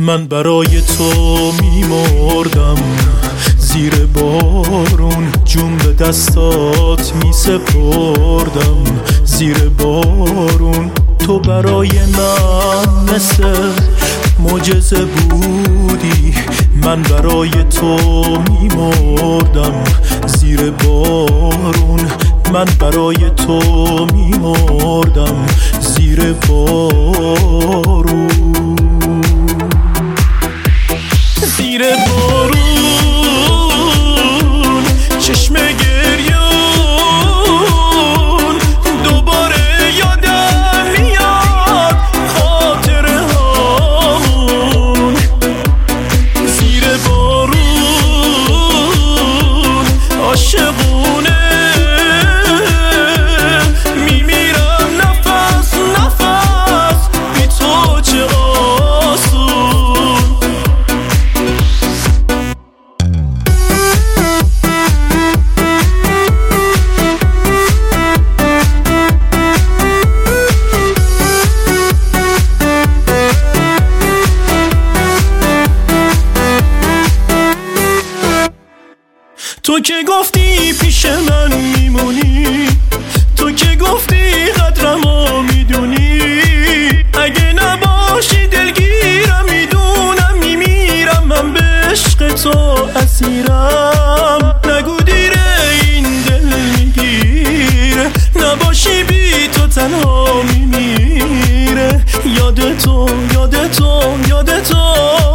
من برای تو میمردم زیر بارون، جون به دستات میسپردم زیر بارون. تو برای من مثل معجزه بودی، من برای تو میمردم زیر بارون. من برای تو میمردم زیر بارون. زیر بارون چشم گریون دوباره یادم میاد خاطره هامون. زیر بارون عاشقونه میمیرم نفس نفس بی تو چه آسون. تو که گفتی پیش من میمونی، تو که گفتی قدرمو میدونی، اگه نباشی دلگیرم میدونم میمیرم من به عشق تو اسیرم. نگو دیره این دل میگیره، نباشی بی تو تنها میمیره. یاد تو یاد تو یاد تو